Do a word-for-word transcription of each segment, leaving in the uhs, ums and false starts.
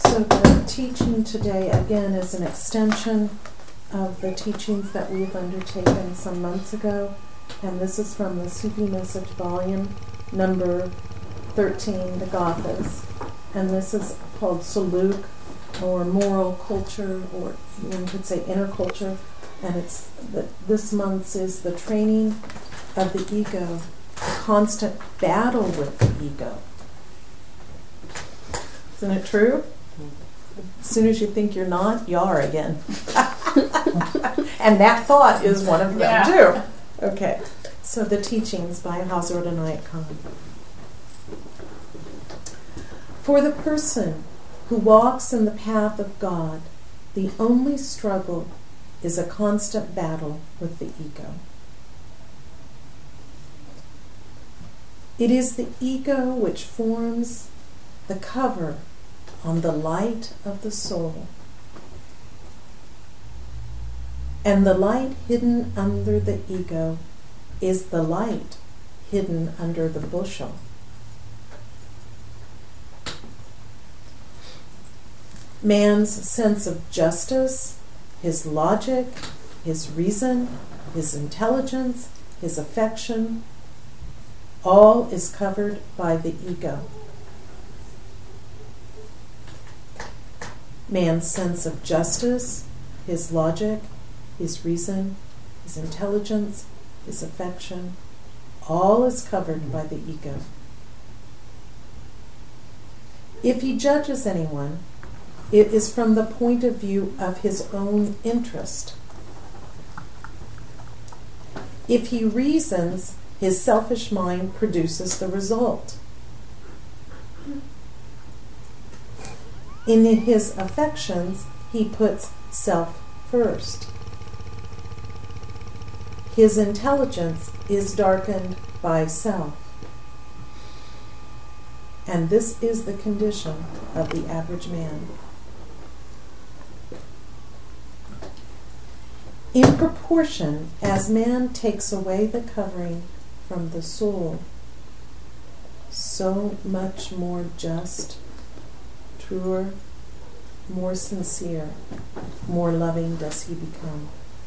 So the teaching today, again, is an extension of the teachings that we've undertaken some months ago. And this is from the Sufi Message volume number thirteen, the Gathas. And this is called Suluk, or moral culture, or one could say inner culture. And it's the, this month's is the training of the ego, the constant battle with the ego. Isn't it true? As soon as you think you're not, you are again. And that thought is one of them, yeah. too. Okay, so the teachings by Hazrat Inayat Khan. For the person who walks in the path of God, the only struggle is a constant battle with the ego. It is the ego which forms the cover on the light of the soul. And the light hidden under the ego is the light hidden under the bushel. Man's sense of justice, his logic, his reason, his intelligence, his affection, all is covered by the ego. Man's sense of justice, his logic, his reason, his intelligence, his affection, all is covered by the ego. If he judges anyone, it is from the point of view of his own interest. If he reasons, his selfish mind produces the result. In his affections, he puts self first. His intelligence is darkened by self. And this is the condition of the average man. In proportion as man takes away the covering from the soul, so much more just, truer, more sincere, more loving does he become.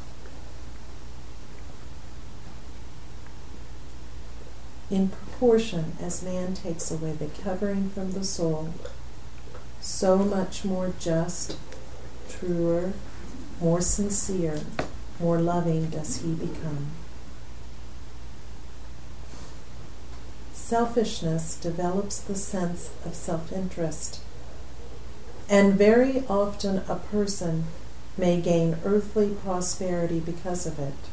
In proportion as man takes away the covering from the soul, so much more just, truer, more sincere, more loving does he become. Selfishness develops the sense of self-interest, and very often a person may gain earthly prosperity because of it.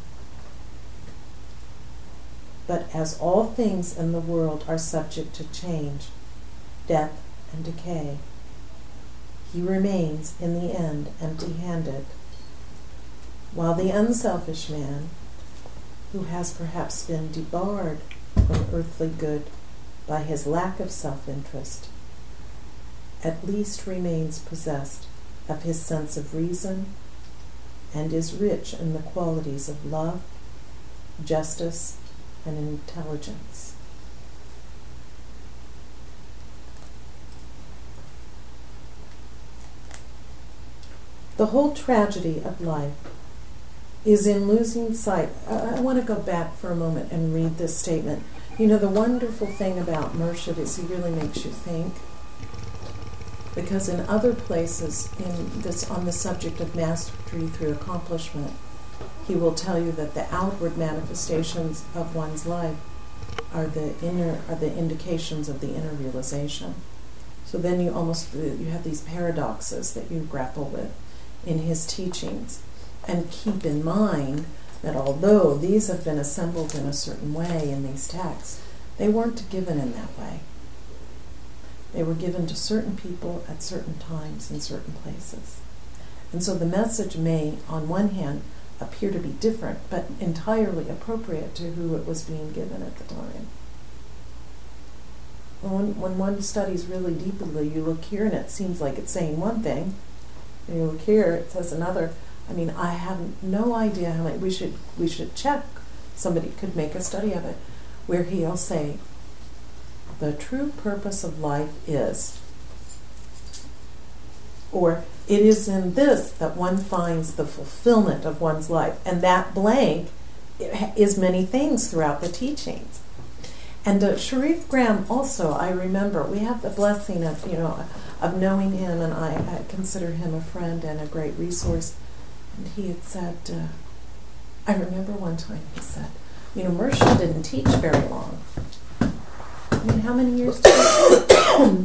But as all things in the world are subject to change, death, and decay, he remains in the end empty-handed, while the unselfish man, who has perhaps been debarred from earthly good by his lack of self-interest, at least remains possessed of his sense of reason and is rich in the qualities of love, justice, and intelligence. The whole tragedy of life is in losing sight. I, I want to go back for a moment and read this statement. You know, the wonderful thing about Murshid is he really makes you think. Because in other places in this on the subject of mastery through accomplishment, he will tell you that the outward manifestations of one's life are the inner are the indications of the inner realization. So then you almost you have these paradoxes that you grapple with in his teachings. And keep in mind that although these have been assembled in a certain way in these texts, they weren't given in that way. They were given to certain people at certain times in certain places. And so the message may, on one hand, appear to be different, but entirely appropriate to who it was being given at the time. When, when one studies really deeply, you look here and it seems like it's saying one thing, and you look here, it says another. I mean, I have no idea how many. We should we should check. Somebody could make a study of it, where he'll say, the true purpose of life is, Or it is in this that one finds the fulfillment of one's life. And that blank is many things throughout the teachings. And uh, Sharif Graham also, I remember, we have the blessing of, you know, of knowing him, and I, I consider him a friend and a great resource. And he had said, uh, I remember one time he said, you know, Mersha didn't teach very long. I mean, how many years did he teach?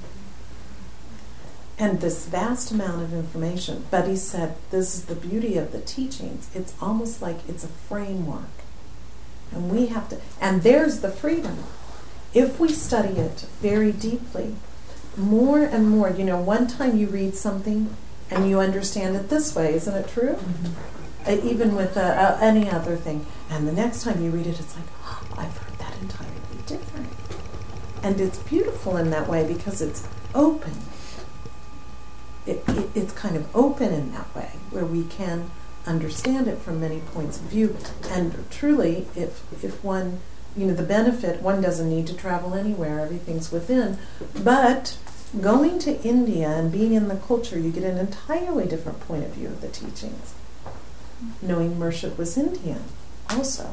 And this vast amount of information. But he said, this is the beauty of the teachings. It's almost like it's a framework. And we have to, and there's the freedom. If we study it very deeply, more and more, you know, one time you read something and you understand it this way, isn't it true? Mm-hmm. Uh, even with uh, uh, any other thing. And the next time you read it, it's like, oh, I've heard that entirely different. And it's beautiful in that way because it's open. It, it, it's kind of open in that way, where we can understand it from many points of view. And truly, if if one, you know, the benefit, one doesn't need to travel anywhere, everything's within. But going to India and being in the culture, you get an entirely different point of view of the teachings. Knowing Murshid was Indian also.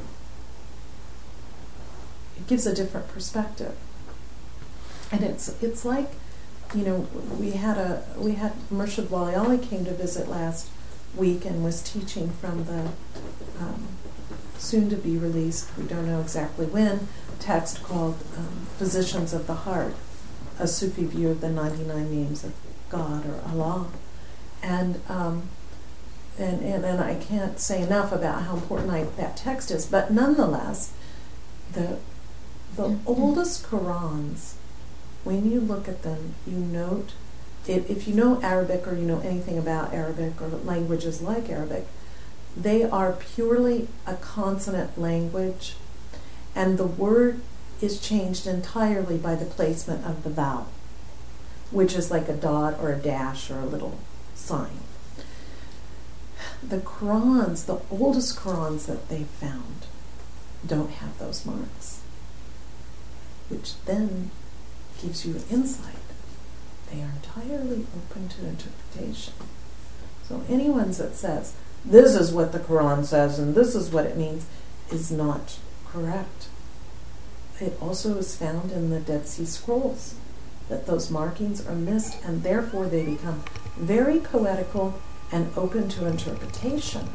It gives a different perspective. And it's it's like, you know, we had a we had Murshid Wali Ali came to visit last week and was teaching from the um, soon to be released, we don't know exactly when, text called um, Physicians of the Heart, a Sufi view of the ninety-nine names of God or Allah. And um, and, and and I can't say enough about how important I, that text is, but nonetheless, the the mm-hmm. oldest Qurans, when you look at them, you note, if, if you know Arabic or you know anything about Arabic or languages like Arabic, they are purely a consonant language, and the word is changed entirely by the placement of the vowel, which is like a dot or a dash or a little sign. The Qurans, the oldest Qurans that they found, don't have those marks, which then gives you insight. They are entirely open to interpretation. So anyone that says, this is what the Quran says and this is what it means, is not correct. It also is found in the Dead Sea Scrolls that those markings are missed, and therefore they become very poetical and open to interpretation.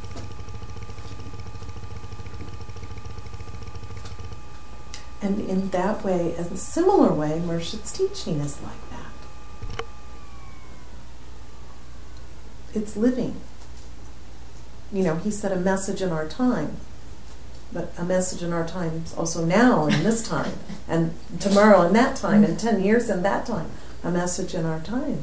And in that way, in a similar way, Murshid's teaching is like that. It's living. You know, he said a message in our time, but a message in our time is also now in this time, and tomorrow in that time, and ten years in that time. A message in our time.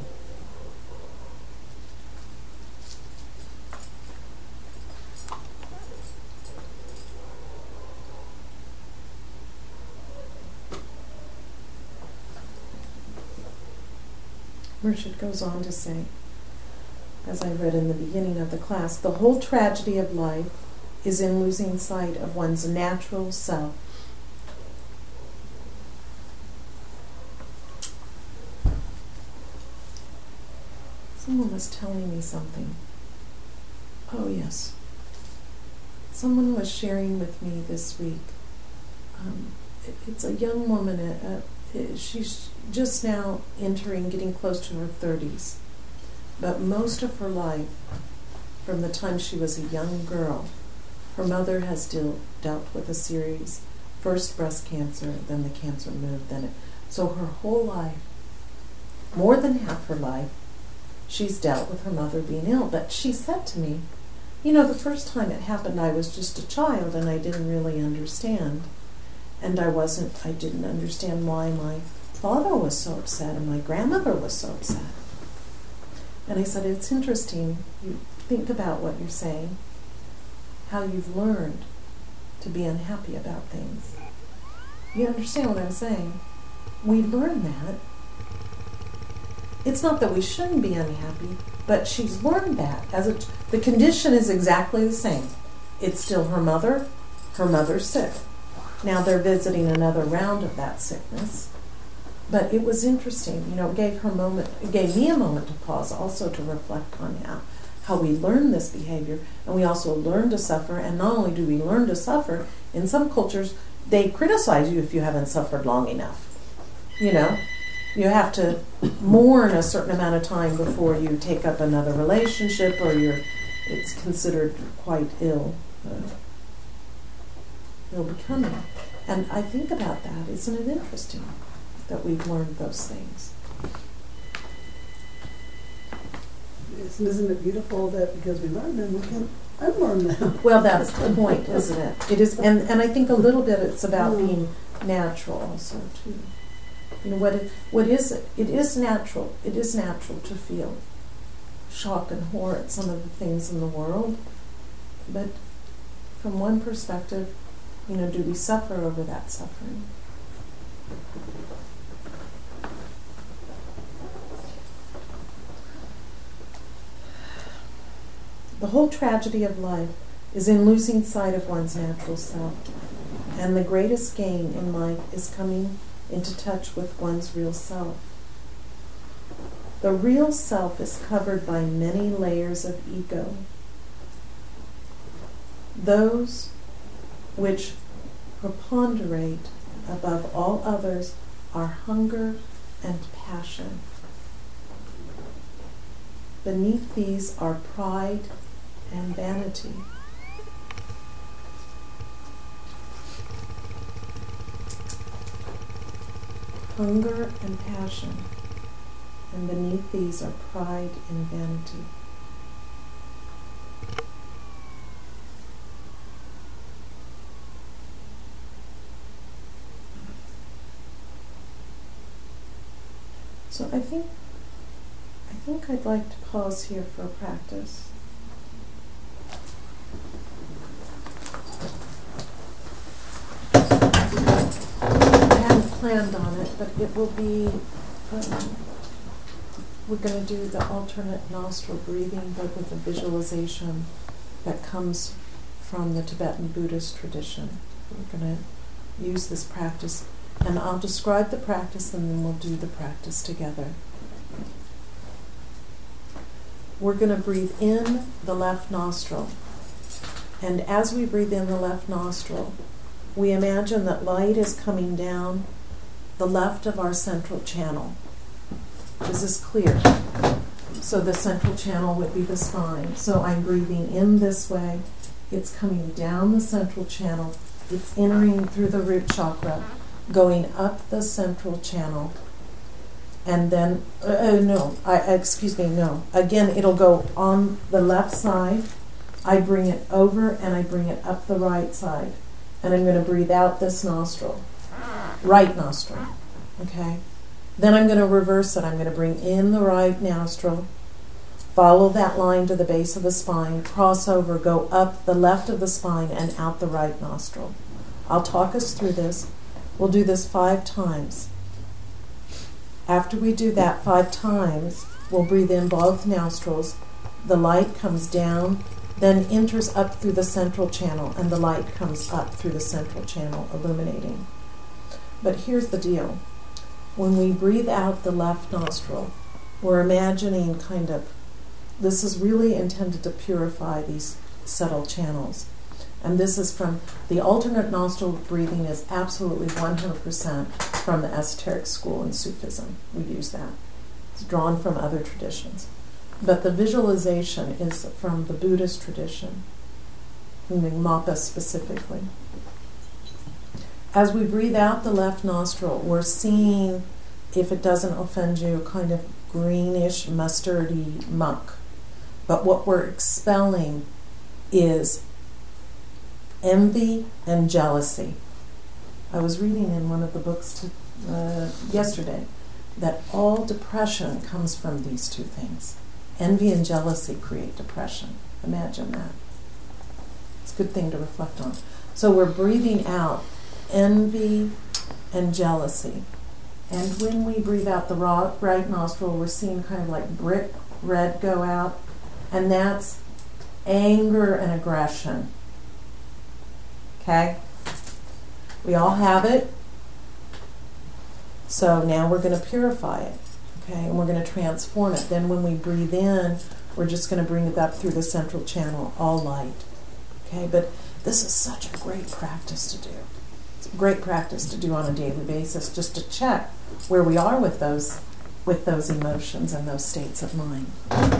Murshid goes on to say, as I read in the beginning of the class, the whole tragedy of life is in losing sight of one's natural self. Someone was telling me something. Oh, yes. Someone was sharing with me this week. Um, it, it's a young woman. Uh, uh, she's just now entering, getting close to her thirties. But most of her life, from the time she was a young girl, her mother has deal, dealt with a series, first breast cancer, then the cancer moved, then it. So her whole life, more than half her life, she's dealt with her mother being ill. But she said to me, you know, the first time it happened, I was just a child and I didn't really understand. And I wasn't, I didn't understand why my father was so upset and my grandmother was so upset. And I said, it's interesting, you think about what you're saying, how you've learned to be unhappy about things. You understand what I'm saying? We learn that. It's not that we shouldn't be unhappy, but she's learned that. As a, the condition is exactly the same. It's still her mother, her mother's sick. Now they're visiting another round of that sickness. But it was interesting, you know, it gave her a moment, it gave me a moment to pause, also to reflect on how, how we learn this behavior, and we also learn to suffer, and not only do we learn to suffer, in some cultures, they criticize you if you haven't suffered long enough. You know, you have to mourn a certain amount of time before you take up another relationship, or you're, it's considered quite ill, uh, ill becoming. And I think about that, isn't it interesting that we've learned those things? Yes, isn't it beautiful that because we learn them, we can unlearn them? Well, that's the point, isn't it? It is, and, and I think a little bit it's about Mm. being natural also too. You know what? It, what is it? It is natural. It is natural to feel shock and horror at some of the things in the world, but from one perspective, you know, do we suffer over that suffering? The whole tragedy of life is in losing sight of one's natural self, and the greatest gain in life is coming into touch with one's real self. The real self is covered by many layers of ego. Those which preponderate above all others are hunger and passion. Beneath these are pride and vanity. Hunger and passion, and beneath these are pride and vanity. So I think I think I'd like to pause here for a practice. Planned on it, but it will be, um, we're going to do the alternate nostril breathing, but with a visualization that comes from the Tibetan Buddhist tradition. We're going to use this practice, and I'll describe the practice and then we'll do the practice together. We're going to breathe in the left nostril, and as we breathe in the left nostril, we imagine that light is coming down the left of our central channel. Is this clear? So the central channel would be the spine. So I'm breathing in this way. It's coming down the central channel. It's entering through the root chakra, going up the central channel. And then, uh, uh, no, I, excuse me, no. Again, it'll go on the left side. I bring it over and I bring it up the right side. And I'm going to breathe out this nostril. Right nostril, okay? Then I'm going to reverse it. I'm going to bring in the right nostril, follow that line to the base of the spine, cross over, go up the left of the spine and out the right nostril. I'll talk us through this. We'll do this five times. After we do that five times, we'll breathe in both nostrils. The light comes down, then enters up through the central channel, and the light comes up through the central channel, illuminating. But here's the deal. When we breathe out the left nostril, we're imagining kind of, this is really intended to purify these subtle channels. And this is from, the alternate nostril breathing is absolutely one hundred percent from the esoteric school in Sufism. We use that. It's drawn from other traditions. But the visualization is from the Buddhist tradition, Mappa specifically. As we breathe out the left nostril, we're seeing, if it doesn't offend you, kind of greenish, mustardy muck. But what we're expelling is envy and jealousy. I was reading in one of the books to, uh, yesterday that all depression comes from these two things. Envy and jealousy create depression. Imagine that. It's a good thing to reflect on. So we're breathing out envy and jealousy. And when we breathe out the raw, right nostril, we're seeing kind of like brick red go out. And that's anger and aggression. Okay? We all have it. So now we're going to purify it, okay, and we're going to transform it. Then when we breathe in, we're just going to bring it up through the central channel, all light, okay? But this is such a great practice to do. It's a great practice to do on a daily basis, just to check where we are with those, with those emotions and those states of mind.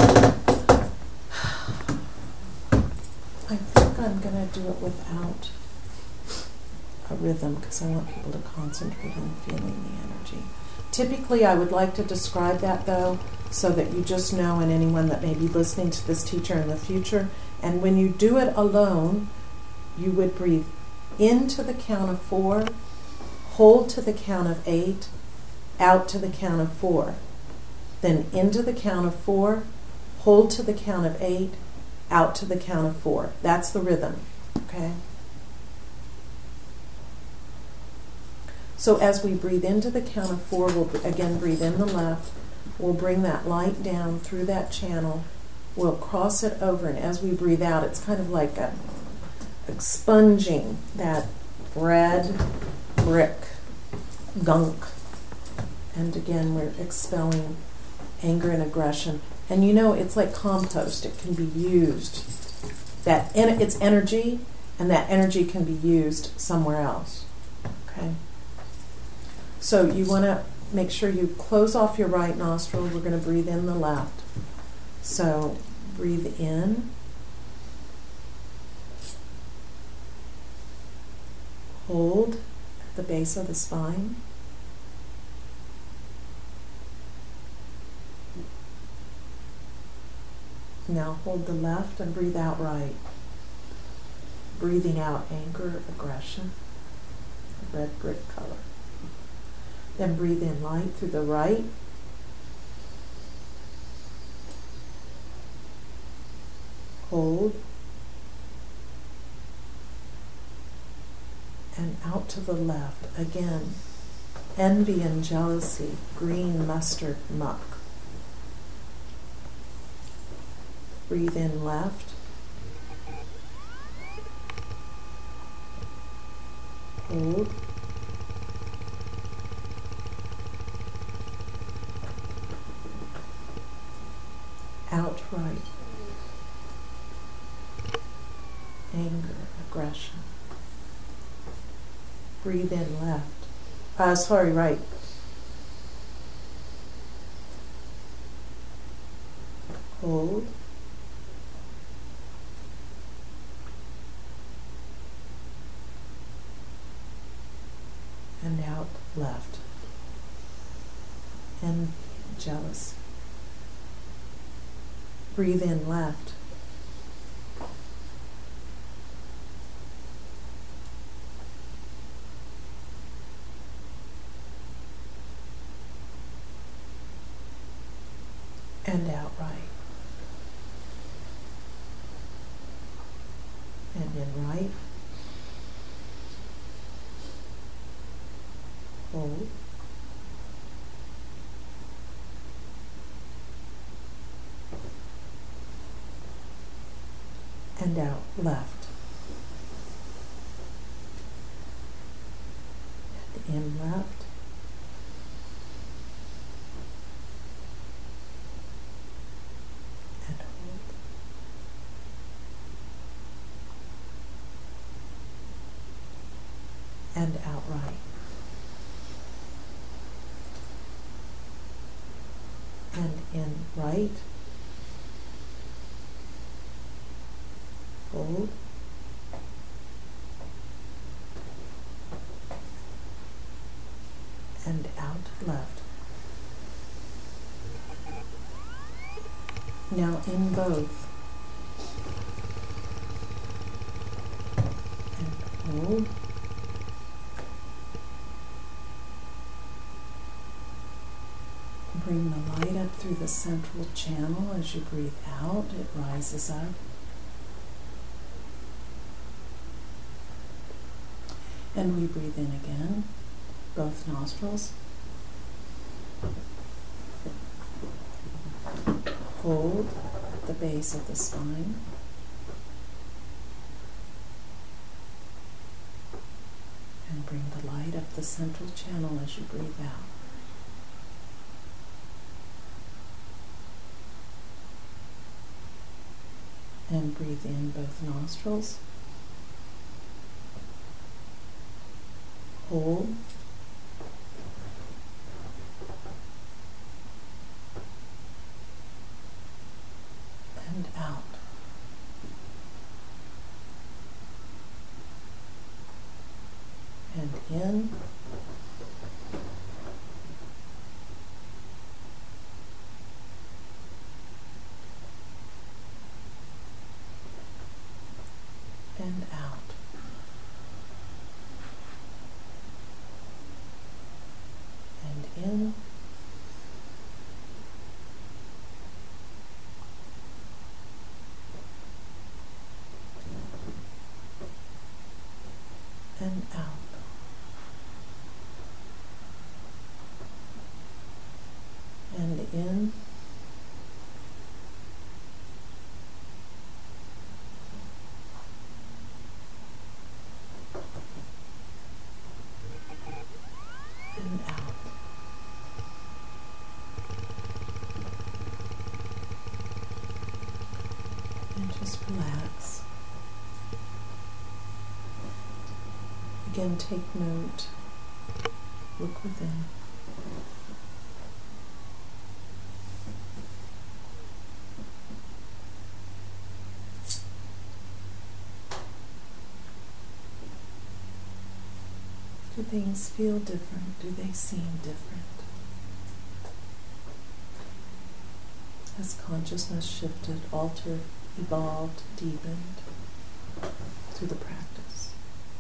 I think I'm going to do it without a rhythm because I want people to concentrate on feeling the energy. Typically, I would like to describe that, though, so that you just know, and anyone that may be listening to this teacher in the future, and when you do it alone, you would breathe into the count of four, hold to the count of eight, out to the count of four. Then into the count of four, hold to the count of eight, out to the count of four. That's the rhythm, okay? So as we breathe into the count of four, we'll again breathe in the left. We'll bring that light down through that channel. We'll cross it over, and as we breathe out, it's kind of like a, expunging that red brick gunk. And again, we're expelling anger and aggression. And you know, it's like compost. It can be used. That en- it's energy, and that energy can be used somewhere else. Okay? So you want to make sure you close off your right nostril. We're going to breathe in the left. So breathe in. Hold at the base of the spine. Now hold the left and breathe out right. Breathing out anger, aggression, red brick color. Then breathe in light through the right. Hold. And out to the left. Again, envy and jealousy, green mustard muck. Breathe in left. Hold. Out right. Anger, aggression. Breathe in left. Uh, sorry, right. Hold. And out left. And jealousy. Breathe in left. And out right. And in right. Hold. And out left. And in left. And hold. And out right. And in right. Hold. And out left. Now in both. And hold. Bring the light up through the central channel as you breathe out. It rises up. And we breathe in again, both nostrils. Hold at the base of the spine. And bring the light up the central channel as you breathe out. breathe in both nostrils. Hold. And out. And in. And out. And in. And out. And in. And out. And just relax. Again, take note. Look within. Do things feel different? Do they seem different? Has consciousness shifted, altered, evolved, deepened through the practice?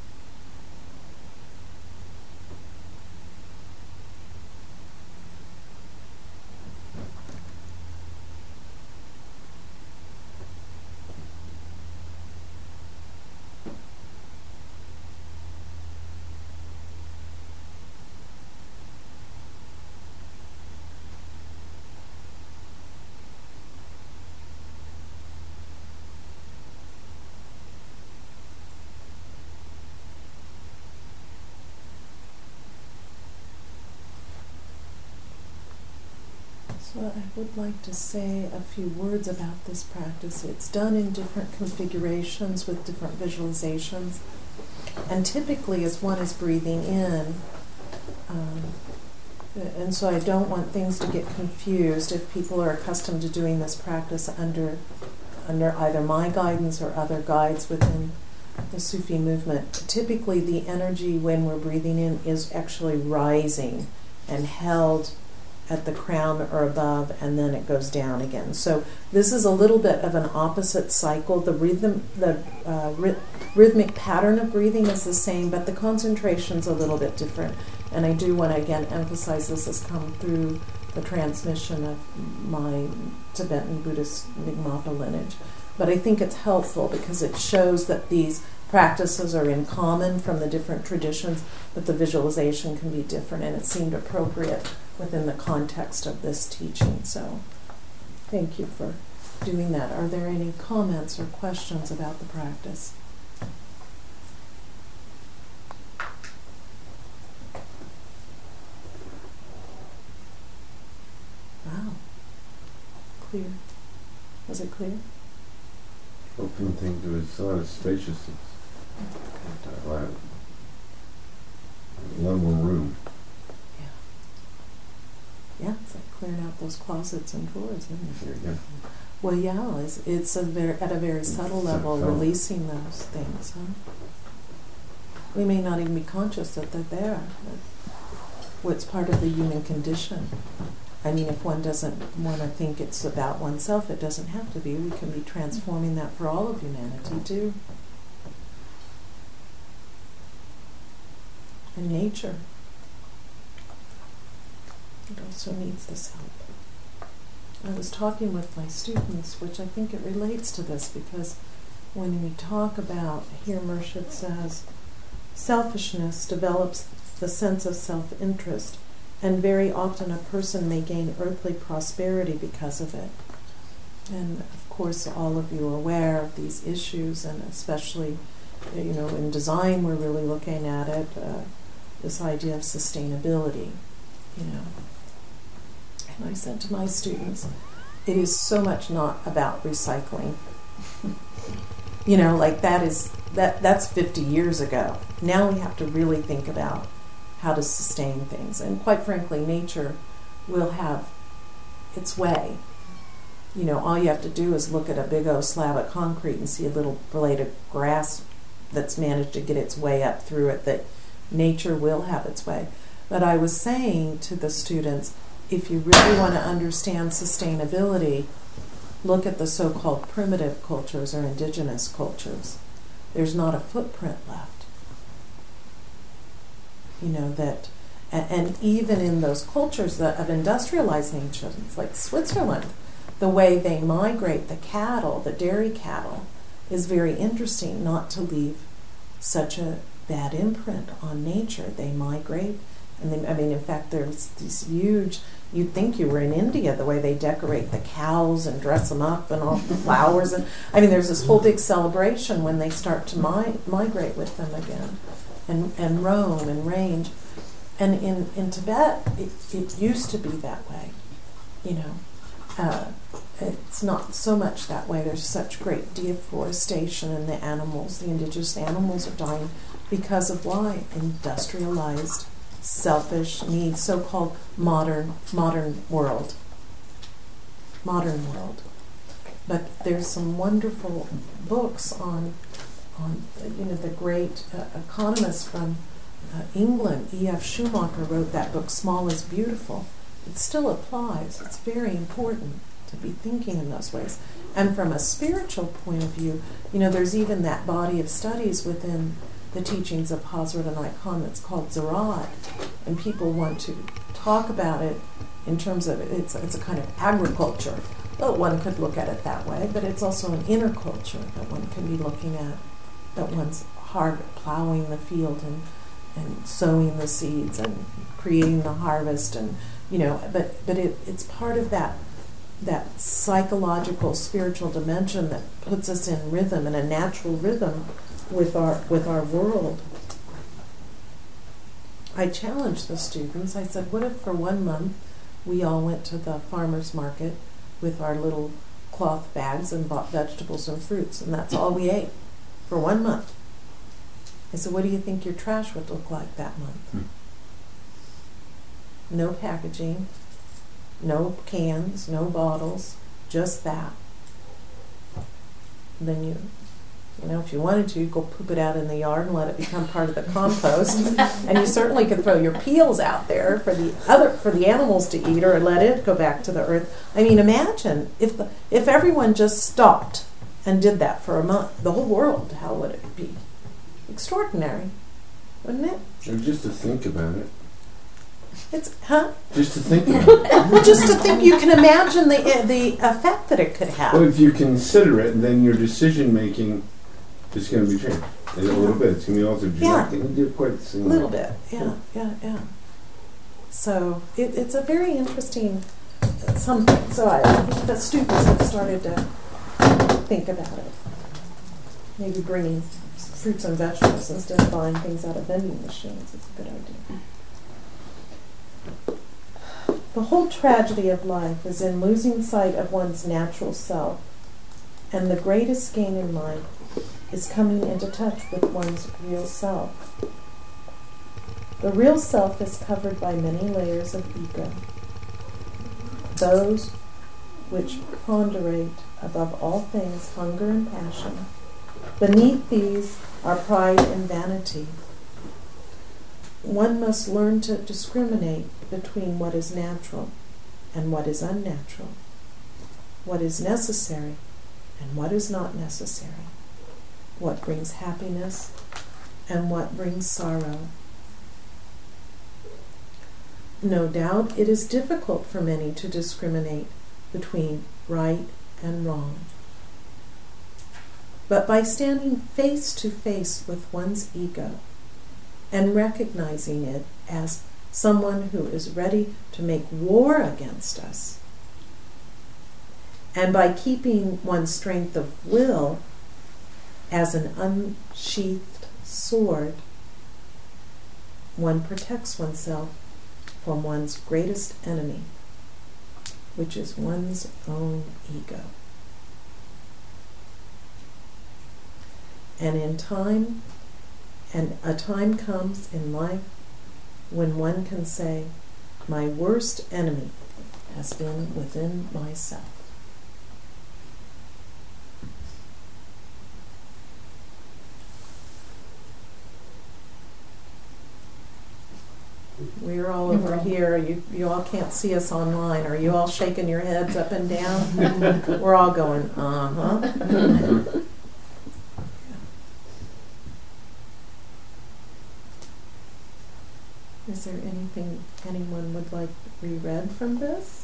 So I would like to say a few words about this practice. It's done in different configurations with different visualizations. And typically as one is breathing in, um, and so I don't want things to get confused if people are accustomed to doing this practice under, under either my guidance or other guides within the Sufi movement. Typically the energy when we're breathing in is actually rising and held at the crown or above, and then it goes down again. So this is a little bit of an opposite cycle. The rhythm, the uh, ry- rhythmic pattern of breathing is the same, but the concentration's a little bit different. And I do want to again emphasize this has come through the transmission of my Tibetan Buddhist Nyingmapa lineage. But I think it's helpful because it shows that these practices are in common from the different traditions, but the visualization can be different, and it seemed appropriate within the context of this teaching. So thank you for doing that. Are there any comments or questions about the practice? Wow. Clear. Was it clear? Open thing to a lot of spaciousness. A lot, a lot more room. Yeah, it's like clearing out those closets and drawers, isn't it? Yeah. Well, yeah, it's, it's a very, at a very subtle level, releasing those things. Huh? We may not even be conscious that they're there. What's part of the human condition. I mean, if one doesn't want to think it's about oneself, it doesn't have to be. We can be transforming that for all of humanity, too. And nature. It also needs this help. I was talking with my students, which I think it relates to this, because when we talk about, here Murshid says, selfishness develops the sense of self-interest, and very often a person may gain earthly prosperity because of it. And of course all of you are aware of these issues, and especially, you know, in design we're really looking at it, uh, this idea of sustainability, you know. And I said to my students, it is so much not about recycling. You know, like that is that that's fifty years ago. Now we have to really think about how to sustain things. And quite frankly, nature will have its way. You know, all you have to do is look at a big old slab of concrete and see a little blade of grass that's managed to get its way up through it, that nature will have its way. But I was saying to the students, if you really want to understand sustainability, look at the so-called primitive cultures or indigenous cultures. There's not a footprint left. You know, that, and, and even in those cultures that of industrialized nations, like Switzerland, the way they migrate the cattle, the dairy cattle, is very interesting, not to leave such a bad imprint on nature. They migrate, and they, I mean, in fact, there's these huge, you'd think you were in India, the way they decorate the cows and dress them up and all the flowers. And I mean, there's this whole big celebration when they start to mi- migrate with them again and, and roam and range. And in, in Tibet, it, it used to be that way, you know. Uh, it's not so much that way. There's such great deforestation, and the animals, the indigenous animals, are dying because of why? Industrialized, selfish needs, so-called modern modern world. Modern world. But there's some wonderful books on on you know the great uh, economist from uh, England, E F Schumacher, wrote that book, Small is Beautiful. It still applies. It's very important to be thinking in those ways. And from a spiritual point of view, you know, there's even that body of studies within the teachings of Hazrat Anai Khan that's called Ziraat, and people want to talk about it in terms of it's it's a kind of agriculture. Well, one could look at it that way, but it's also an inner culture that one can be looking at, that one's hard plowing the field and and sowing the seeds and creating the harvest, and you know, but but it, it's part of that that psychological, spiritual dimension that puts us in rhythm, in a natural rhythm with our with our world. I challenged the students. I said, what if for one month we all went to the farmer's market with our little cloth bags and bought vegetables and fruits, and that's all we ate for one month? I said, what do you think your trash would look like that month? Hmm. No packaging, no cans, no bottles, just that. And then you, you know, if you wanted to, you go poop it out in the yard and let it become part of the compost. And you certainly could throw your peels out there for the other for the animals to eat, or let it go back to the earth. I mean, imagine if the, if everyone just stopped and did that for a month, the whole world, how would it be? Extraordinary, wouldn't it? Or just to think about it. It's huh? Just to think about it. Well, just to think, you can imagine the uh, the effect that it could have. Well, if you consider it, then your decision making is going to be changed a little bit. It's going to be altered. Yeah, you do quite the same. A little bit. Yeah, yeah, yeah. So it, it's a very interesting uh, something. So I, I think the students have started to think about it. Maybe bringing fruits and vegetables instead of buying things out of vending machines is a good idea. The whole tragedy of life is in losing sight of one's natural self, and the greatest gain in life is coming into touch with one's real self. The real self is covered by many layers of ego, those which ponderate above all things hunger and passion. Beneath these are pride and vanity. One must learn to discriminate between what is natural and what is unnatural, what is necessary and what is not necessary, what brings happiness and what brings sorrow. No doubt it is difficult for many to discriminate between right and wrong. But by standing face to face with one's ego and recognizing it as someone who is ready to make war against us, and by keeping one's strength of will as an unsheathed sword, one protects oneself from one's greatest enemy, which is one's own ego. And in time, and a time comes in life when one can say, my worst enemy has been within myself. We're all over here. You, you all can't see us online. Are you all shaking your heads up and down? We're all going, uh-huh. Is there anything anyone would like reread from this?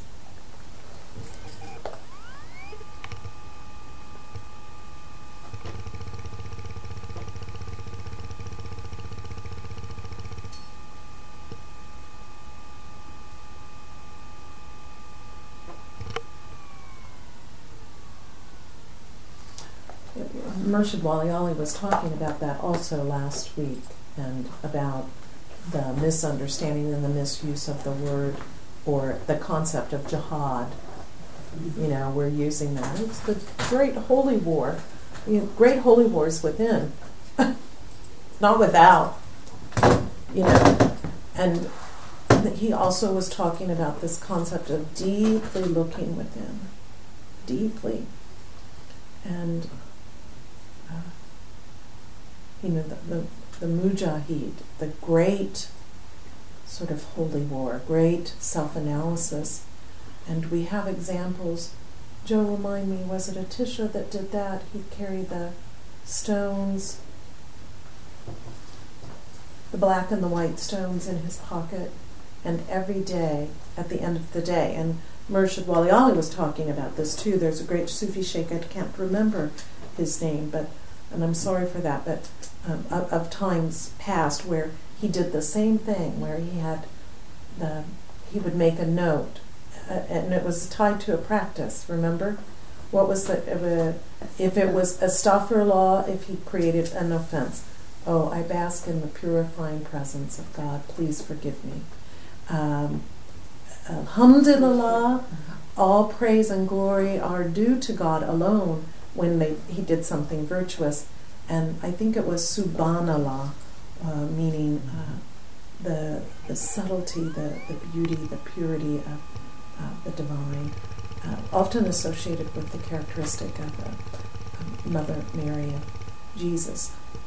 Murshid Waliali was talking about that also last week, and about the misunderstanding and the misuse of the word, or the concept of jihad. You know, we're using that. It's the great holy war. You know, great holy wars within, not without. You know, and he also was talking about this concept of deeply looking within, deeply, and uh, you know the. the The Mujahid, the great sort of holy war, great self-analysis. And we have examples. Joe, remind me, was it Atisha that did that? He'd carry the stones, the black and the white stones in his pocket, and every day, at the end of the day, and Murshid Waliali was talking about this too. There's a great Sufi sheikh, I can't remember his name, but and I'm sorry for that, but um, of, of times past where he did the same thing, where he had the, he would make a note, uh, and it was tied to a practice, remember? What was the, uh, if it was astaghfirullah, if he created an offense, oh, I bask in the purifying presence of God, please forgive me. Um, Alhamdulillah, all praise and glory are due to God alone, when they, he did something virtuous. And I think it was Subhanallah, uh, meaning uh, the the subtlety, the, the beauty, the purity of uh, the divine, uh, often associated with the characteristic of the uh, Mother Mary of Jesus.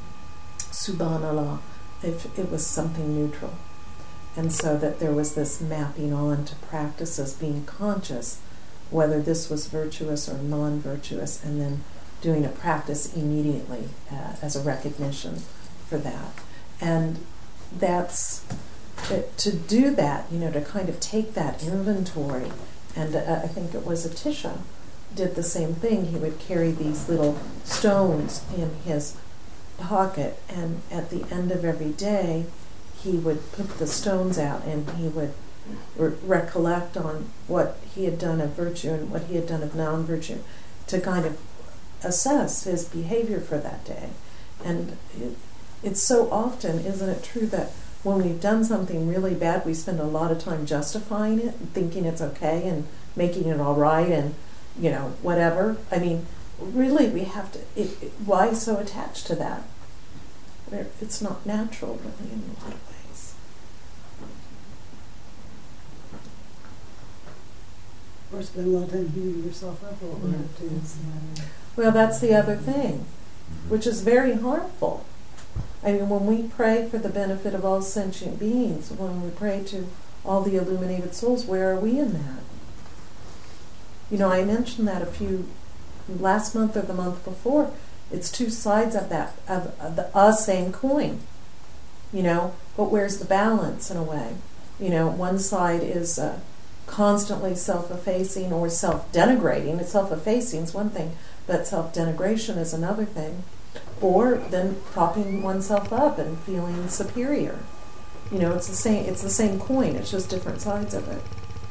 Subhanallah, if it was something neutral. And so that there was this mapping on to practices, being conscious whether this was virtuous or non-virtuous, and then doing a practice immediately uh, as a recognition for that. And that's, uh, to do that, you know, to kind of take that inventory, and uh, I think it was Atisha did the same thing. He would carry these little stones in his pocket, and at the end of every day, he would put the stones out, and he would re- recollect on what he had done of virtue and what he had done of non-virtue, to kind of assess his behavior for that day. And it, it's so often, isn't it true, that when we've done something really bad, we spend a lot of time justifying it, and thinking it's okay, and making it all right, and, you know, whatever. I mean, really, we have to, it, it, why so attached to that? Where it's not natural, really, in a lot of ways. Or spend a lot of time beating yourself up over it too. Well, that's the other thing, which is very harmful. I mean, when we pray for the benefit of all sentient beings, when we pray to all the illuminated souls, where are we in that? You know, I mentioned that a few, last month or the month before. It's two sides of that, of, of the uh, same coin, you know, but where's the balance in a way? You know, one side is uh, constantly self-effacing or self-denigrating. Self-effacing is one thing, but self-denigration is another thing. Or then propping oneself up and feeling superior. You know, it's the same. It's the same coin. It's just different sides of it.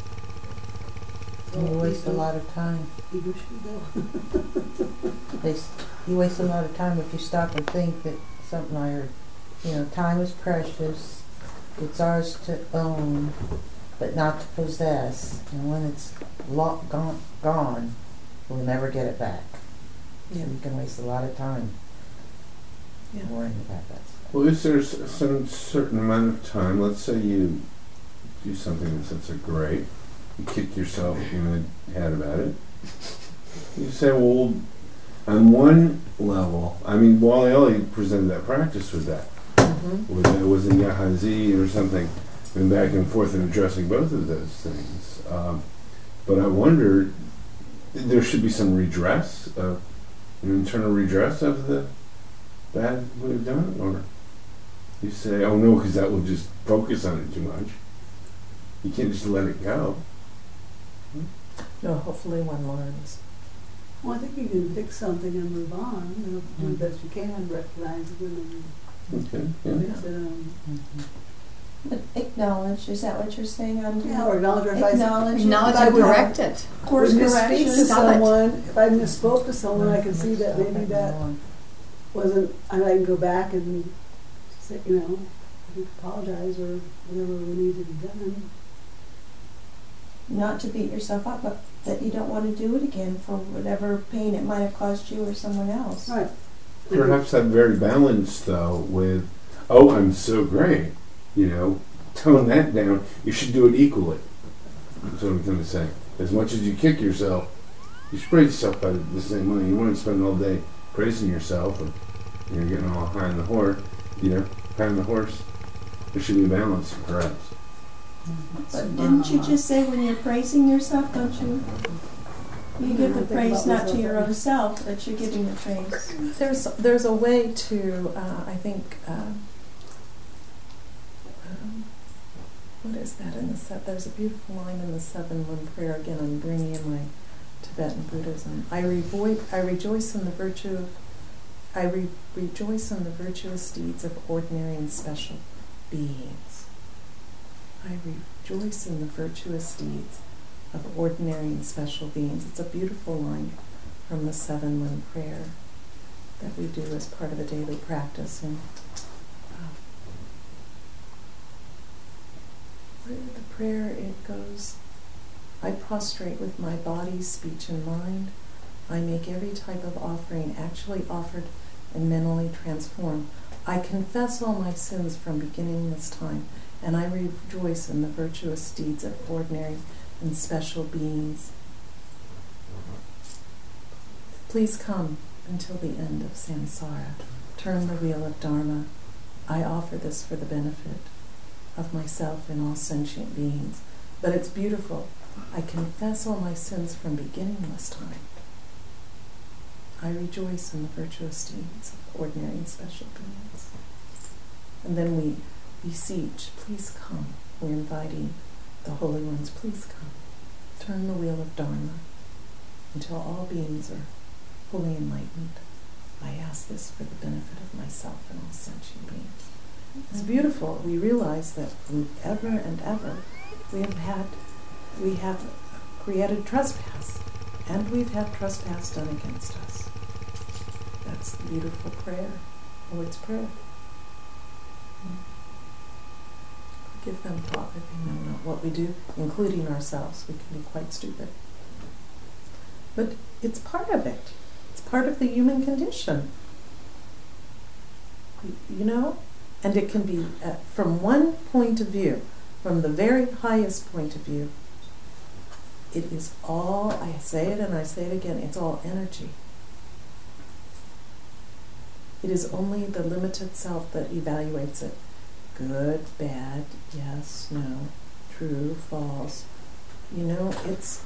You waste a lot of time. Ego should They, you waste a lot of time if you stop and think that something I heard. You know, time is precious. It's ours to own, but not to possess. And when it's lo- gone, gone, we'll never get it back. Yeah. So you can waste a lot of time Yeah. worrying about that stuff. Well, is there s- some certain amount of time? Let's say you do something that's such a great, you kick yourself in the head about it. You say, well, on one level, I mean, Wally Ellie presented that practice with that. Mm-hmm. Was it was in Yahazi or something, and back and forth and addressing both of those things. Um, but I wonder, there should be some redress, of, an internal redress of the bad we've done, or you say, oh no, because that will just focus on it too much. You can't just let it go. No, hopefully one learns. Well, I think you can fix something and move on. You know, do the best you can, recognize it and Okay. Yeah. fix it. Um, Mm-hmm. But acknowledge, is that what you're saying, Andrea? yeah, or acknowledge, or if I, Acknowledge, Acknowledge if I and would- correct it. course would misspeak correction. to Stop it. someone, if I misspoke to someone, I can see that maybe that wasn't, and I can go back and say, you know, I think apologize or whatever we need to be done. Not to beat yourself up, but that you don't want to do it again for whatever pain it might have caused you or someone else. Right. Perhaps that very balanced though with, oh, I'm so great, you know, tone that down. You should do it equally. That's what I'm going to say. As much as you kick yourself, you should praise yourself by the same way. You want to spend all day praising yourself and you know getting all high on the horse, you know, high on the horse. There should be a balance, perhaps. But didn't you just say when you're praising yourself, don't you? You give the Think praise about not to myself. your own self, that you're giving the praise. There's there's a way to uh, I think uh, um, what is that in the set? There's a beautiful line in the seven one prayer. Again, I'm bringing in my Tibetan Buddhism. I revoice, I rejoice in the virtue of I re- rejoice in the virtuous deeds of ordinary and special beings. I rejoice in the virtuous deeds of ordinary and special beings. It's a beautiful line from the seven one prayer that we do as part of a daily practice. And uh, where the prayer it goes, I prostrate with my body, speech, and mind. I make every type of offering actually offered and mentally transformed. I confess all my sins from beginning this time, and I rejoice in the virtuous deeds of ordinary and special beings. Please come until the end of samsara. Turn the wheel of Dharma. I offer this for the benefit of myself and all sentient beings. But it's beautiful. I confess all my sins from beginningless time. I rejoice in the virtuous deeds of ordinary and special beings. And then we beseech, please come. We're inviting the holy ones, please come. Turn the wheel of Dharma until all beings are fully enlightened. I ask this for the benefit of myself and all sentient beings. It's beautiful. We realize that from ever and ever we have had, we have created trespass, and we've had trespass done against us. That's the beautiful prayer, Lord's Prayer. Forgive them, Father, they know not what we do, including ourselves. We can be quite stupid. But it's part of it. It's part of the human condition. You know? And it can be, uh, from one point of view, from the very highest point of view, it is all, I say it and I say it again, it's all energy. It is only the limited self that evaluates it. Good, bad, yes, no, true, false. You know, it's,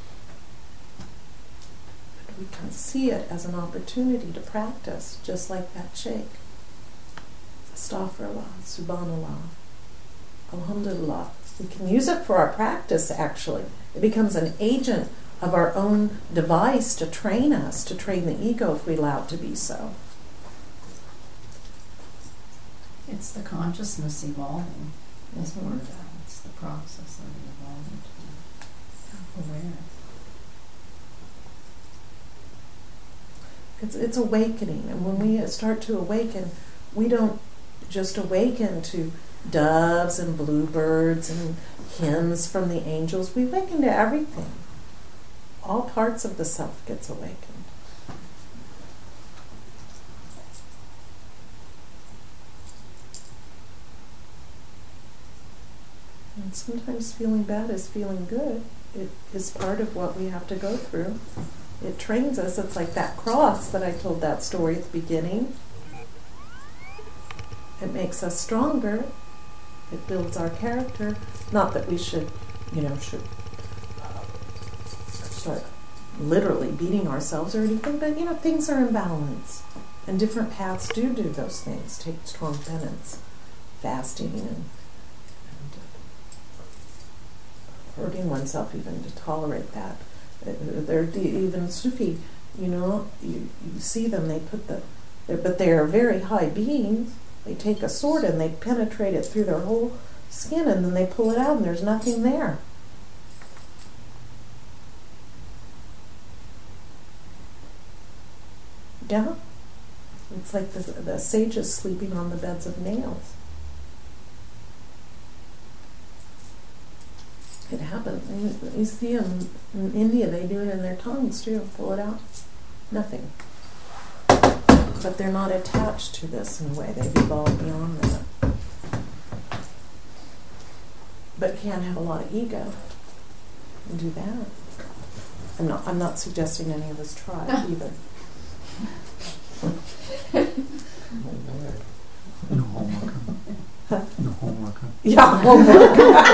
we can see it as an opportunity to practice, just like that sheikh. Astaghfirullah, Subhanallah, Alhamdulillah. We can use it for our practice, actually. It becomes an agent of our own device to train us, to train the ego if we allow it to be so. It's the consciousness evolving. That's Mhm. part of that. It's the process of evolving to awareness. It's, it's awakening, and when we start to awaken, we don't just awaken to doves and bluebirds and hymns from the angels. We awaken to everything. All parts of the self gets awakened. And sometimes feeling bad is feeling good. It is part of what we have to go through. It trains us. It's like that cross that I told that story at the beginning. It makes us stronger. It builds our character. Not that we should, you know, should start literally beating ourselves or anything, but, you know, things are in balance. And different paths do do those things. Take strong penance, fasting, and, and hurting oneself even to tolerate that. They're even Sufi, you know, you, you see them, they put the, but they are very high beings. They take a sword and they penetrate it through their whole skin, and then they pull it out and there's nothing there. Yeah? It's like the, the sages sleeping on the beds of nails. It happens. You, you see them in India, they do it in their tongues too. Pull it out. Nothing. But they're not attached to this in a way. They've evolved beyond that. But can't have a lot of ego and do that. I'm not. I'm not suggesting any of us try either. No homework. Huh? No homework. Huh? Yeah, homework.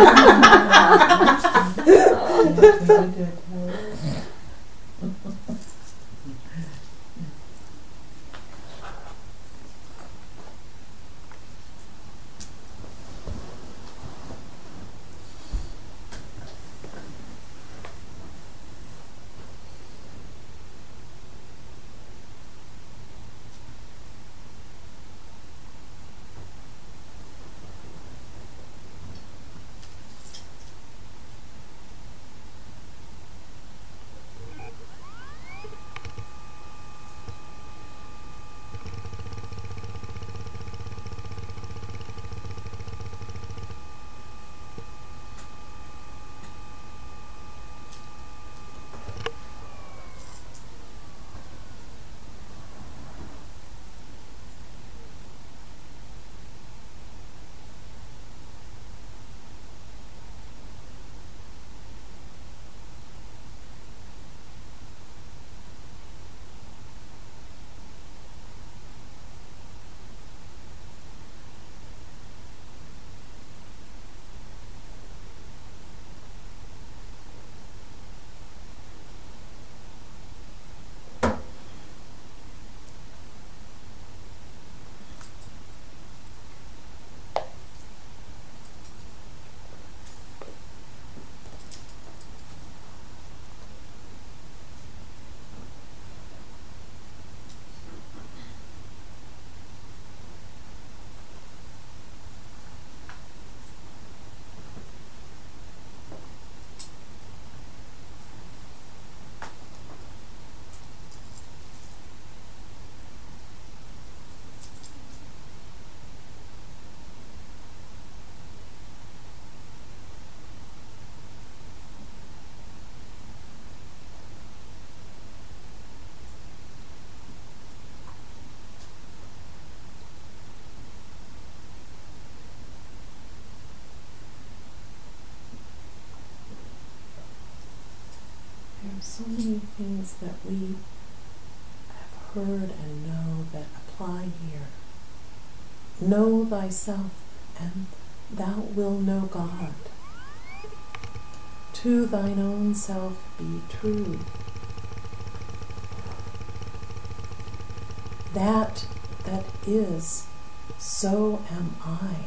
So many things that we have heard and know that apply here. Know thyself, and thou wilt know God. To thine own self be true. That that is, so am I.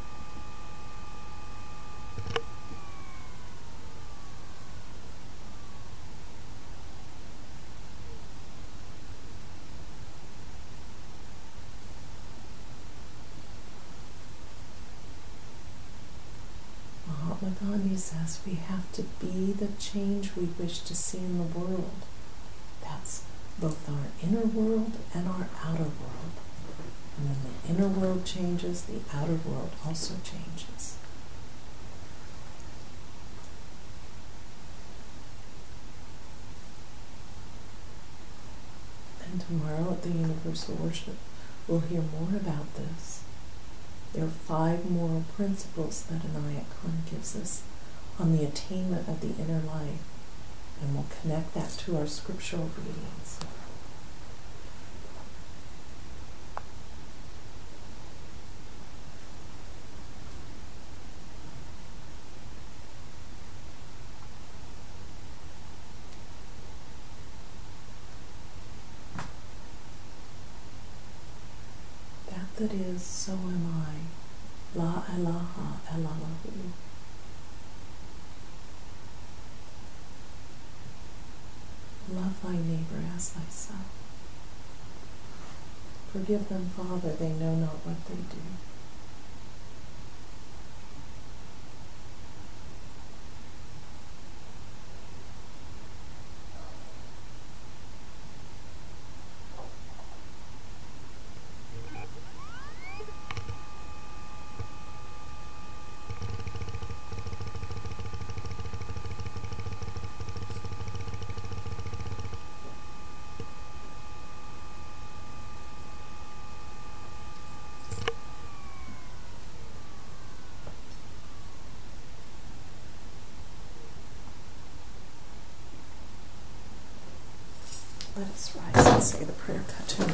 Gandhi says we have to be the change we wish to see in the world. That's both our inner world and our outer world. And when the inner world changes, the outer world also changes. And tomorrow at the Universal Worship, we'll hear more about this. There are five moral principles that Anaya Khan gives us on the attainment of the inner life, and we'll connect that to our scriptural readings. That is, so am I. La ilaha illallahu. Love thy neighbor as thyself. Forgive them, Father, they know not what they do. Let us rise and say the prayer Khatun.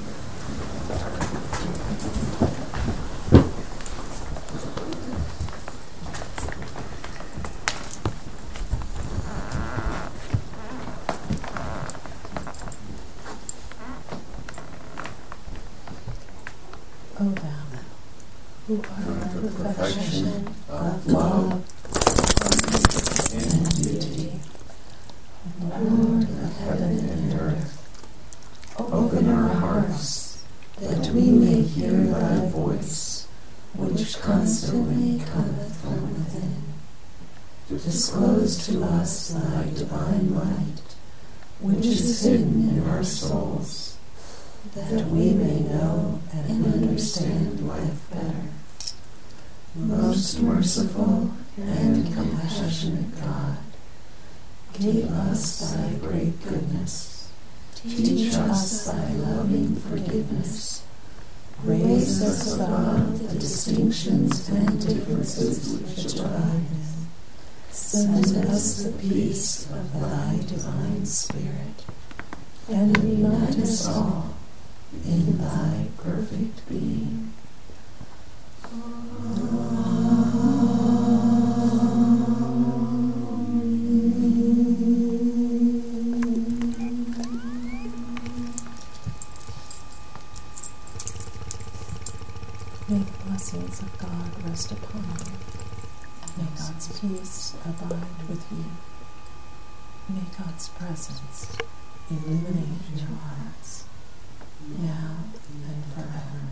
O thou, who art the perfection of love and beauty, Lord of heaven and earth, open our hearts, that we may hear thy voice, which constantly cometh from within. Disclose to us thy divine light, which is hidden in our souls, that we may know and understand life better. Most merciful and compassionate God, give us thy great goodness. Teach us thy loving forgiveness. Raise us above the distinctions and differences which divide us. Send us the peace of thy divine Spirit, and unite us all in thy perfect being. May the blessings of God rest upon you. May God's peace abide with you. May God's presence illuminate your hearts, now and forever.